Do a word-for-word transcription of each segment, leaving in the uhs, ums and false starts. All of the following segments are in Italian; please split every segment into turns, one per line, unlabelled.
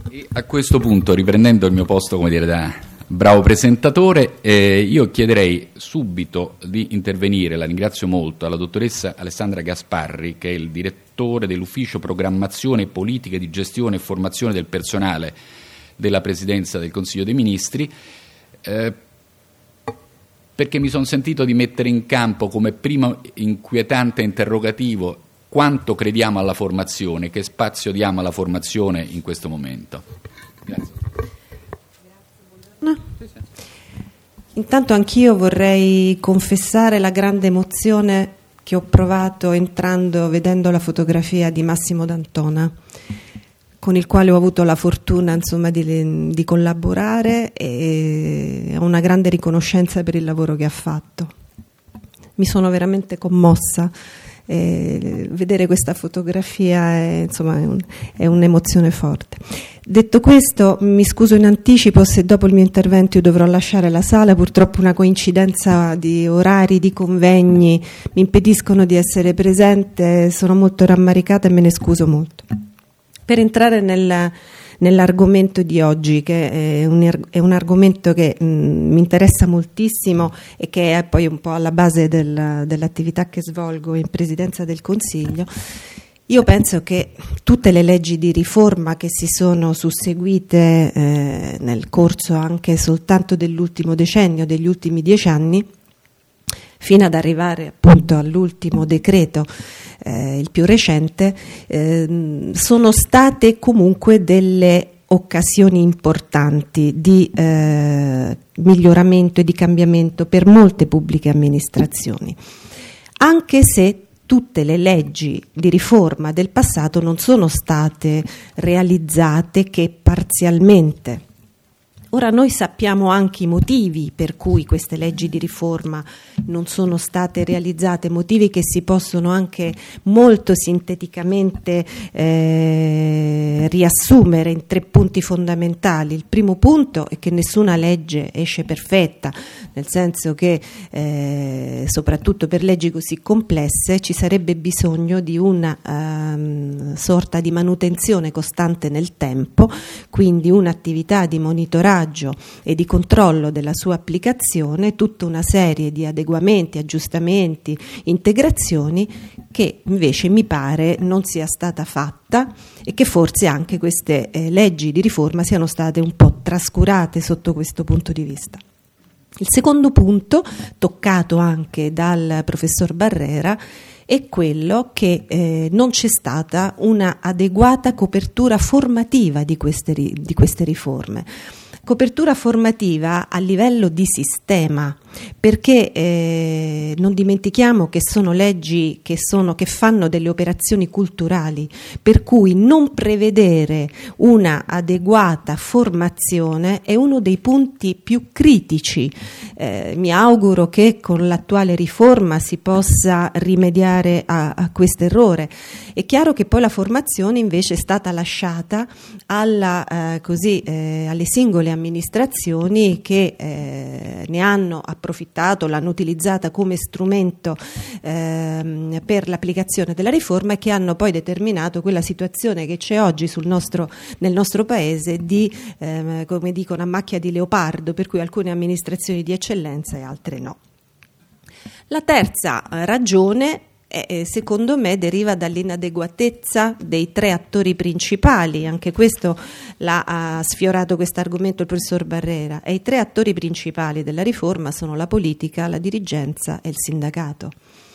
E a questo punto, riprendendo il mio posto, come dire, da bravo presentatore, eh, io chiederei subito di intervenire, la ringrazio molto, alla dottoressa Alessandra Gasparri, che è il direttore dell'Ufficio Programmazione, Politiche di Gestione e Formazione del Personale della Presidenza del Consiglio dei Ministri, eh, perché mi sono sentito di mettere in campo come primo inquietante interrogativo quanto crediamo alla formazione, che spazio diamo alla formazione in questo momento. Grazie.
No. Intanto anch'io vorrei confessare la grande emozione che ho provato entrando, vedendo la fotografia di Massimo D'Antona, con il quale ho avuto la fortuna, insomma, di, di collaborare, e ho una grande riconoscenza per il lavoro che ha fatto. Mi sono veramente commossa. Eh, vedere questa fotografia è, insomma, è, un, è un'emozione forte. Detto questo, mi scuso in anticipo se dopo il mio intervento io dovrò lasciare la sala. Purtroppo una coincidenza di orari, di convegni mi impediscono di essere presente, sono molto rammaricata e me ne scuso molto. Per entrare nel nell'argomento di oggi, che è un, è un argomento che mh, mi interessa moltissimo e che è poi un po' alla base del, dell'attività che svolgo in Presidenza del Consiglio. Io penso che tutte le leggi di riforma che si sono susseguite eh, nel corso anche soltanto dell'ultimo decennio, degli ultimi dieci anni, fino ad arrivare appunto all'ultimo decreto, eh, il più recente, eh, sono state comunque delle occasioni importanti di eh, miglioramento e di cambiamento per molte pubbliche amministrazioni, anche se tutte le leggi di riforma del passato non sono state realizzate che parzialmente. Ora noi sappiamo anche i motivi per cui queste leggi di riforma non sono state realizzate, motivi che si possono anche molto sinteticamente eh, riassumere in tre punti fondamentali. Il primo punto è che nessuna legge esce perfetta, nel senso che eh, soprattutto per leggi così complesse ci sarebbe bisogno di una um, sorta di manutenzione costante nel tempo, quindi un'attività di monitoraggio e di controllo della sua applicazione, tutta una serie di adeguamenti, aggiustamenti, integrazioni che invece mi pare non sia stata fatta e che forse anche queste eh, leggi di riforma siano state un po' trascurate sotto questo punto di vista. Il secondo punto, toccato anche dal professor Barrera, è quello che eh, non c'è stata una adeguata copertura formativa di queste, di queste riforme. Copertura formativa a livello di sistema, perché eh, non dimentichiamo che sono leggi che, sono, che fanno delle operazioni culturali, per cui non prevedere una adeguata formazione è uno dei punti più critici. Eh, mi auguro che con l'attuale riforma si possa rimediare a, a questo errore. È chiaro che poi la formazione invece è stata lasciata alla, eh, così, eh, alle singole amministrazioni che eh, ne hanno approfittato, l'hanno utilizzata come strumento eh, per l'applicazione della riforma e che hanno poi determinato quella situazione che c'è oggi sul nostro, nel nostro paese di, eh, come dicono, a macchia di leopardo, per cui alcune amministrazioni di eccellenza e altre no. La terza ragione Eh, secondo me deriva dall'inadeguatezza dei tre attori principali, anche questo l'ha ha sfiorato questo argomento il professor Barrera, e i tre attori principali della riforma sono la politica, la dirigenza e il sindacato.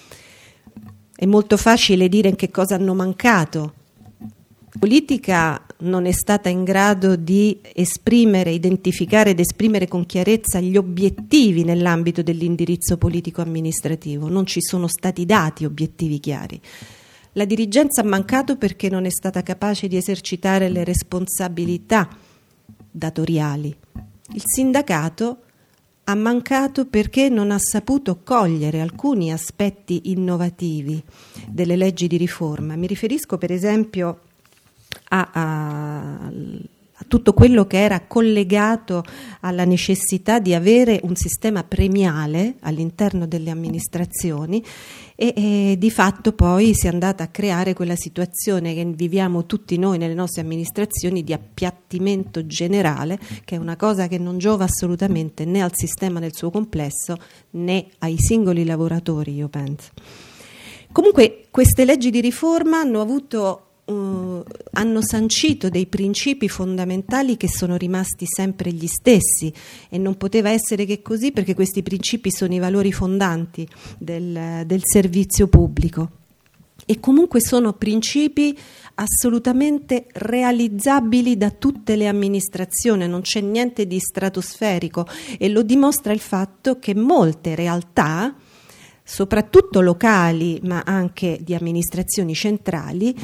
È molto facile dire in che cosa hanno mancato. La politica non è stata in grado di esprimere, identificare ed esprimere con chiarezza gli obiettivi nell'ambito dell'indirizzo politico-amministrativo, non ci sono stati dati obiettivi chiari. La dirigenza ha mancato perché non è stata capace di esercitare le responsabilità datoriali. Il sindacato ha mancato perché non ha saputo cogliere alcuni aspetti innovativi delle leggi di riforma. Mi riferisco per esempio A, a, tutto quello che era collegato alla necessità di avere un sistema premiale all'interno delle amministrazioni e, e di fatto poi si è andata a creare quella situazione che viviamo tutti noi nelle nostre amministrazioni di appiattimento generale, che è una cosa che non giova assolutamente né al sistema nel suo complesso né ai singoli lavoratori, io penso. Comunque queste leggi di riforma hanno avuto Uh, hanno sancito dei principi fondamentali che sono rimasti sempre gli stessi e non poteva essere che così, perché questi principi sono i valori fondanti del, del servizio pubblico e comunque sono principi assolutamente realizzabili da tutte le amministrazioni, non c'è niente di stratosferico e lo dimostra il fatto che molte realtà, soprattutto locali ma anche di amministrazioni centrali,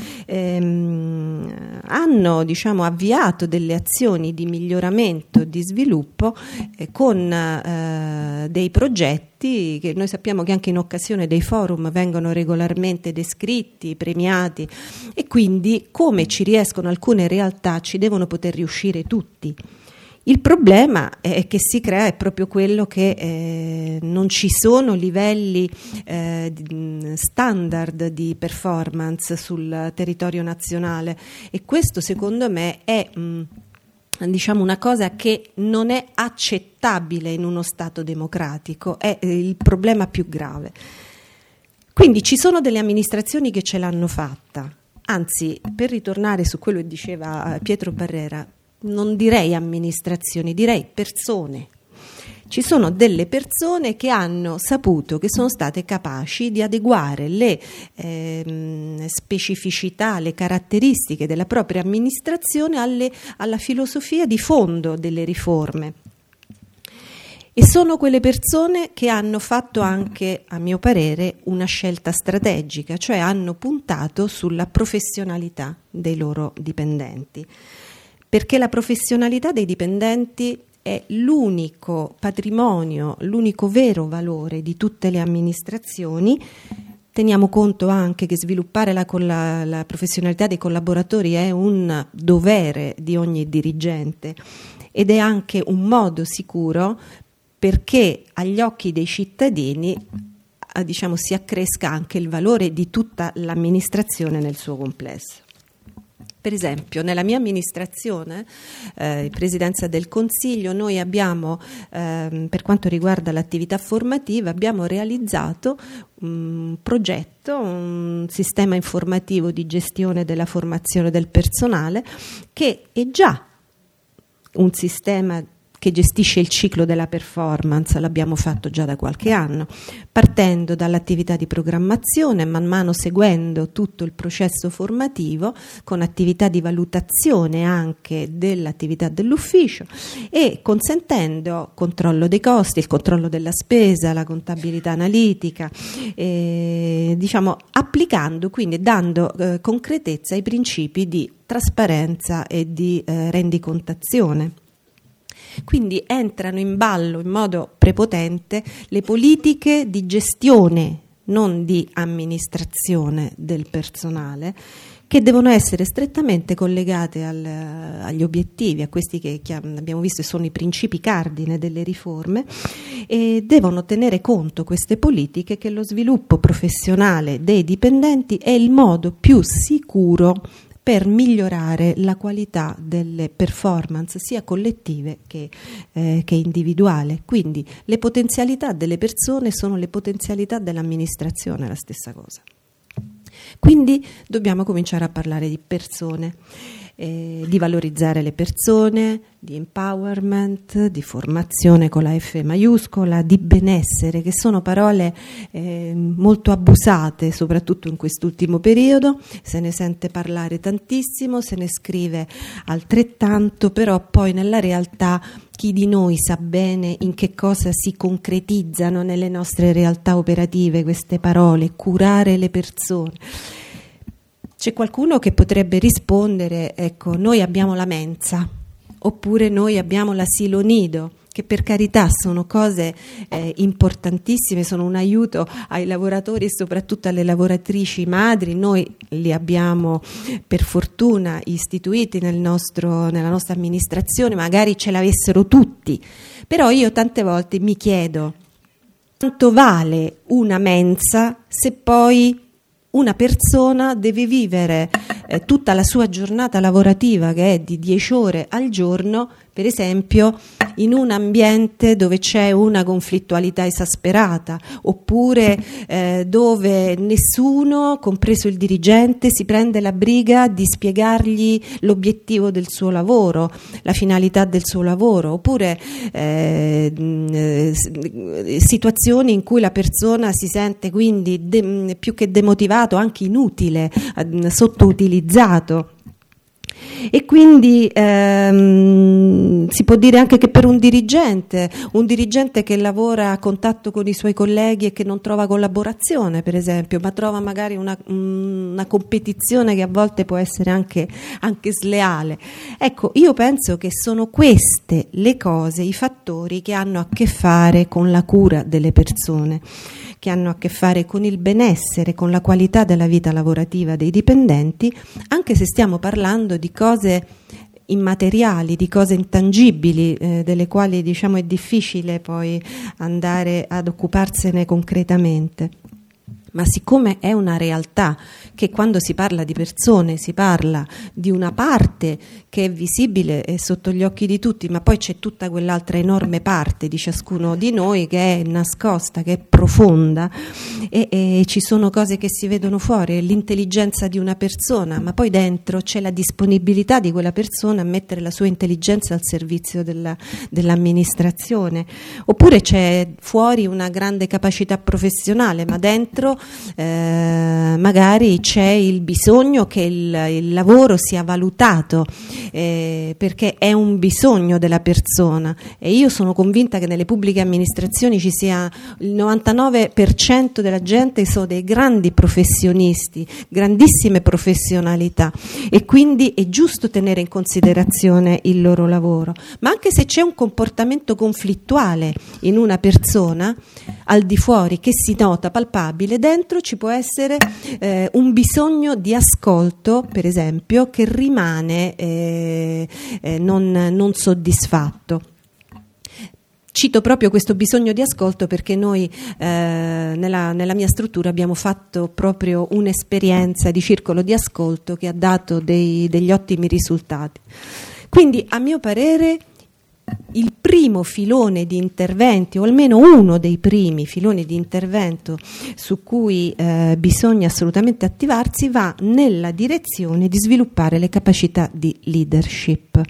ehm, hanno diciamo, avviato delle azioni di miglioramento, di sviluppo eh, con eh, dei progetti che noi sappiamo che anche in occasione dei forum vengono regolarmente descritti, premiati, e quindi come ci riescono alcune realtà ci devono poter riuscire tutti. Il problema è che si crea è proprio quello che eh, non ci sono livelli eh, standard di performance sul territorio nazionale e questo secondo me è mh, diciamo una cosa che non è accettabile in uno Stato democratico, è eh, il problema più grave. Quindi ci sono delle amministrazioni che ce l'hanno fatta, anzi, per ritornare su quello che diceva Pietro Barrera, non direi amministrazioni, direi persone. Ci sono delle persone che hanno saputo, che sono state capaci di adeguare le ehm, specificità, le caratteristiche della propria amministrazione alle, alla filosofia di fondo delle riforme. E sono quelle persone che hanno fatto anche, a mio parere, una scelta strategica, cioè hanno puntato sulla professionalità dei loro dipendenti. Perché la professionalità dei dipendenti è l'unico patrimonio, l'unico vero valore di tutte le amministrazioni. Teniamo conto anche che sviluppare la, la, la professionalità dei collaboratori è un dovere di ogni dirigente ed è anche un modo sicuro perché agli occhi dei cittadini eh, diciamo, si accresca anche il valore di tutta l'amministrazione nel suo complesso. Per esempio, nella mia amministrazione, eh, Presidenza del Consiglio, noi abbiamo, eh, per quanto riguarda l'attività formativa, abbiamo realizzato un progetto, un sistema informativo di gestione della formazione del personale, che è già un sistema che gestisce il ciclo della performance, l'abbiamo fatto già da qualche anno, partendo dall'attività di programmazione, man mano seguendo tutto il processo formativo, con attività di valutazione anche dell'attività dell'ufficio e consentendo controllo dei costi, il controllo della spesa, la contabilità analitica, eh, diciamo applicando, quindi dando eh, concretezza ai principi di trasparenza e di eh, rendicontazione. Quindi entrano in ballo in modo prepotente le politiche di gestione, non di amministrazione del personale, che devono essere strettamente collegate al, agli obiettivi, a questi che, che abbiamo visto sono i principi cardine delle riforme, e devono tenere conto queste politiche che lo sviluppo professionale dei dipendenti è il modo più sicuro per migliorare la qualità delle performance sia collettive che, eh, che individuali. Quindi le potenzialità delle persone sono le potenzialità dell'amministrazione, la stessa cosa. Quindi dobbiamo cominciare a parlare di persone, eh, di valorizzare le persone, di empowerment, di formazione con la F maiuscola, di benessere, che sono parole eh, molto abusate, soprattutto in quest'ultimo periodo. Se ne sente parlare tantissimo, se ne scrive altrettanto, però poi nella realtà chi di noi sa bene in che cosa si concretizzano nelle nostre realtà operative queste parole, curare le persone. C'è qualcuno che potrebbe rispondere, ecco, noi abbiamo la mensa, oppure noi abbiamo l'asilo nido, che che per carità sono cose eh, importantissime, sono un aiuto ai lavoratori e soprattutto alle lavoratrici madri. Noi li abbiamo per fortuna istituiti nel nostro, nella nostra amministrazione, magari ce l'avessero tutti, però io tante volte mi chiedo quanto vale una mensa se poi una persona deve vivere eh, tutta la sua giornata lavorativa, che è di dieci ore al giorno, per esempio in un ambiente dove c'è una conflittualità esasperata, oppure eh, dove nessuno, compreso il dirigente, si prende la briga di spiegargli l'obiettivo del suo lavoro, la finalità del suo lavoro, oppure eh, situazioni in cui la persona si sente quindi de- più che demotivato, anche inutile, sottoutilizzato. E quindi ehm, si può dire anche che per un dirigente, un dirigente che lavora a contatto con i suoi colleghi e che non trova collaborazione, per esempio, ma trova magari una, una competizione che a volte può essere anche, anche sleale. Ecco, io penso che sono queste le cose, i fattori che hanno a che fare con la cura delle persone, che hanno a che fare con il benessere, con la qualità della vita lavorativa dei dipendenti, anche se stiamo parlando di cose immateriali, di cose intangibili, eh, delle quali diciamo è difficile poi andare ad occuparsene concretamente. Ma siccome è una realtà che quando si parla di persone si parla di una parte che è visibile e sotto gli occhi di tutti, ma poi c'è tutta quell'altra enorme parte di ciascuno di noi che è nascosta, che è profonda, e, e ci sono cose che si vedono fuori, l'intelligenza di una persona, ma poi dentro c'è la disponibilità di quella persona a mettere la sua intelligenza al servizio della, dell'amministrazione, oppure c'è fuori una grande capacità professionale, ma dentro Eh, magari c'è il bisogno che il, il lavoro sia valutato, eh, perché è un bisogno della persona, e io sono convinta che nelle pubbliche amministrazioni ci sia il novantanove per cento della gente sono dei grandi professionisti, grandissime professionalità, e quindi è giusto tenere in considerazione il loro lavoro. Ma anche se c'è un comportamento conflittuale in una persona al di fuori che si nota palpabile, dentro ci può essere eh, un bisogno di ascolto, per esempio, che rimane eh, eh, non, non soddisfatto. Cito proprio questo bisogno di ascolto perché noi eh, nella, nella mia struttura abbiamo fatto proprio un'esperienza di circolo di ascolto che ha dato dei, degli ottimi risultati. Quindi, a mio parere, il primo filone di interventi, o almeno uno dei primi filoni di intervento su cui eh, bisogna assolutamente attivarsi, va nella direzione di sviluppare le capacità di leadership.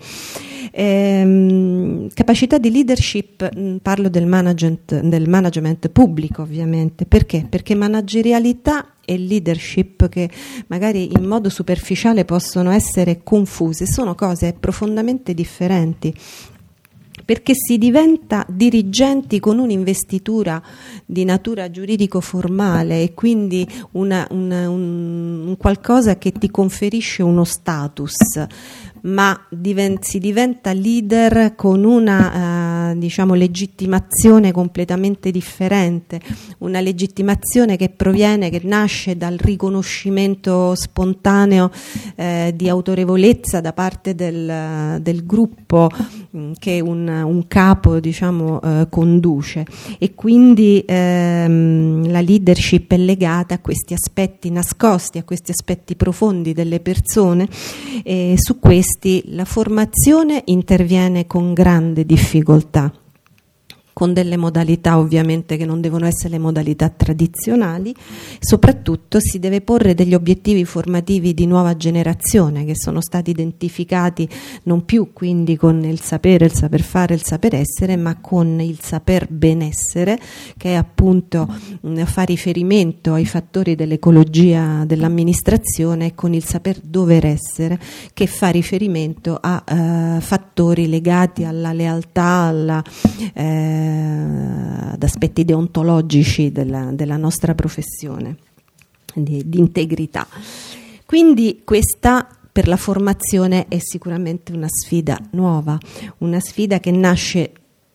Ehm, capacità di leadership, mh, parlo del management, del management pubblico ovviamente. Perché? Perché managerialità e leadership, che magari in modo superficiale possono essere confuse, sono cose profondamente differenti, perché si diventa dirigenti con un'investitura di natura giuridico-formale e quindi una, una, un, un qualcosa che ti conferisce uno status, ma divent, si diventa leader con una uh, diciamo legittimazione completamente differente, una legittimazione che proviene, che nasce dal riconoscimento spontaneo eh, di autorevolezza da parte del, del gruppo mh, che un, un capo diciamo eh, conduce, e quindi ehm, la leadership è legata a questi aspetti nascosti, a questi aspetti profondi delle persone, e su questo la formazione interviene con grande difficoltà, con delle modalità ovviamente che non devono essere le modalità tradizionali. Soprattutto si deve porre degli obiettivi formativi di nuova generazione, che sono stati identificati non più quindi con il sapere, il saper fare, il saper essere, ma con il saper benessere, che è appunto mh, fa riferimento ai fattori dell'ecologia dell'amministrazione, e con il saper dover essere, che fa riferimento a eh, fattori legati alla lealtà, alla eh, ad aspetti deontologici della, della nostra professione, di, di integrità. Quindi questa per la formazione è sicuramente una sfida nuova, una sfida che nasce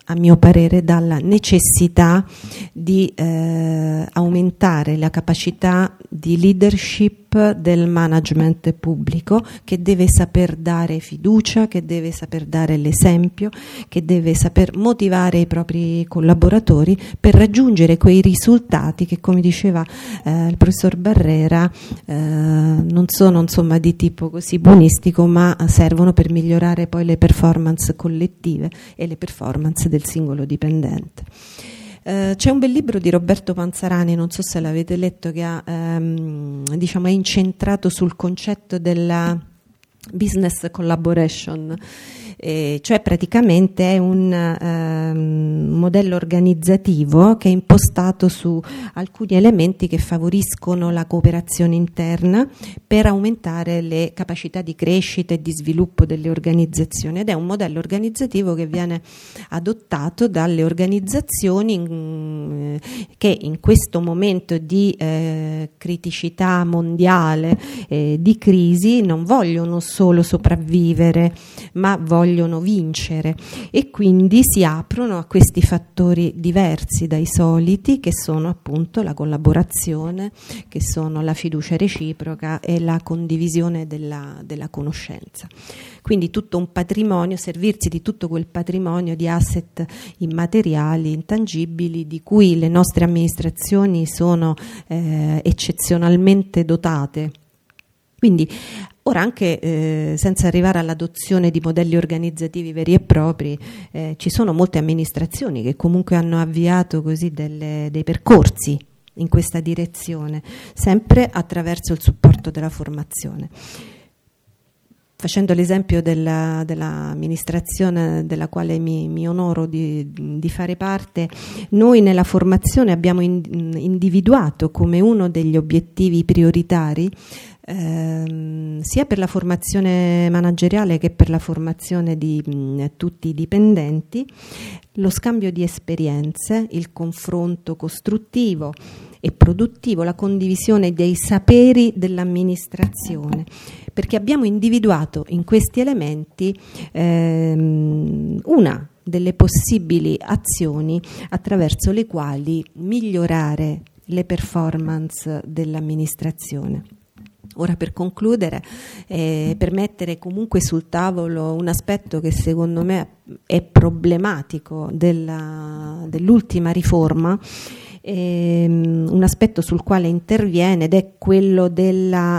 a mio parere, dalla necessità di eh, aumentare la capacità di leadership del management pubblico, che deve saper dare fiducia, che deve saper dare l'esempio, che deve saper motivare i propri collaboratori per raggiungere quei risultati che, come diceva eh, il professor Barrera, eh, non sono insomma di tipo così buonistico, ma servono per migliorare poi le performance collettive e le performance del singolo dipendente. Uh, c'è un bel libro di Roberto Panzarani, non so se l'avete letto, che ha, um, diciamo, è incentrato sul concetto della business collaboration, eh, cioè praticamente è un um, modello organizzativo che è impostato su alcuni elementi che favoriscono la cooperazione interna per aumentare le capacità di crescita e di sviluppo delle organizzazioni, ed è un modello organizzativo che viene adottato dalle organizzazioni in, che in questo momento di eh, criticità mondiale, eh, di crisi, non vogliono solo sopravvivere, ma vogliono vincere, e quindi si aprono a questi fattori diversi dai soliti, che sono appunto la collaborazione, che sono la fiducia reciproca e la condivisione della, della conoscenza. Quindi tutto un patrimonio, servirsi di tutto quel patrimonio di asset immateriali, intangibili, di cui le nostre amministrazioni sono eh, eccezionalmente dotate. Quindi ora, anche eh, senza arrivare all'adozione di modelli organizzativi veri e propri, eh, ci sono molte amministrazioni che comunque hanno avviato così delle, dei percorsi in questa direzione, sempre attraverso il supporto della formazione. Facendo l'esempio della, dell'amministrazione della quale mi, mi onoro di, di fare parte, noi nella formazione abbiamo in, individuato come uno degli obiettivi prioritari, ehm, sia per la formazione manageriale che per la formazione di mh, tutti i dipendenti, lo scambio di esperienze, il confronto costruttivo e produttivo, la condivisione dei saperi dell'amministrazione, perché abbiamo individuato in questi elementi ehm, una delle possibili azioni attraverso le quali migliorare le performance dell'amministrazione. Ora, per concludere, eh, per mettere comunque sul tavolo un aspetto che secondo me è problematico della, dell'ultima riforma, ehm, un aspetto sul quale interviene, ed è quello della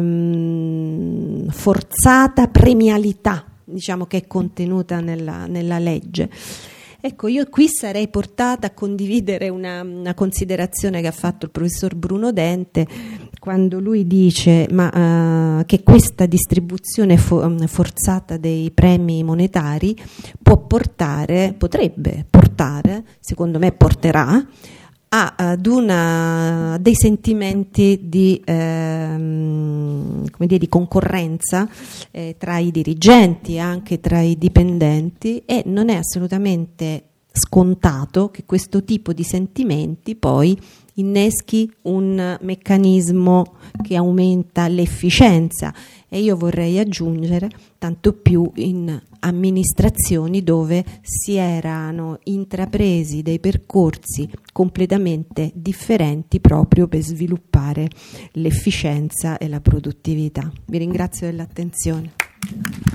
ehm, forzata premialità, diciamo, che è contenuta nella, nella legge. Ecco, io qui sarei portata a condividere una, una considerazione che ha fatto il professor Bruno Dente, quando lui dice ma, uh, che questa distribuzione fo- forzata dei premi monetari può portare, potrebbe portare, secondo me porterà, a, ad una, dei sentimenti di, ehm, come dire, di concorrenza eh, tra i dirigenti e anche tra i dipendenti, e non è assolutamente scontato che questo tipo di sentimenti poi inneschi un meccanismo che aumenta l'efficienza, e io vorrei aggiungere tanto più in amministrazioni dove si erano intrapresi dei percorsi completamente differenti proprio per sviluppare l'efficienza e la produttività. Vi ringrazio dell'attenzione.